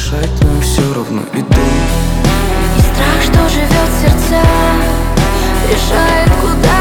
дышать, но все равно иду. И страх, что живет в сердцах, решает, куда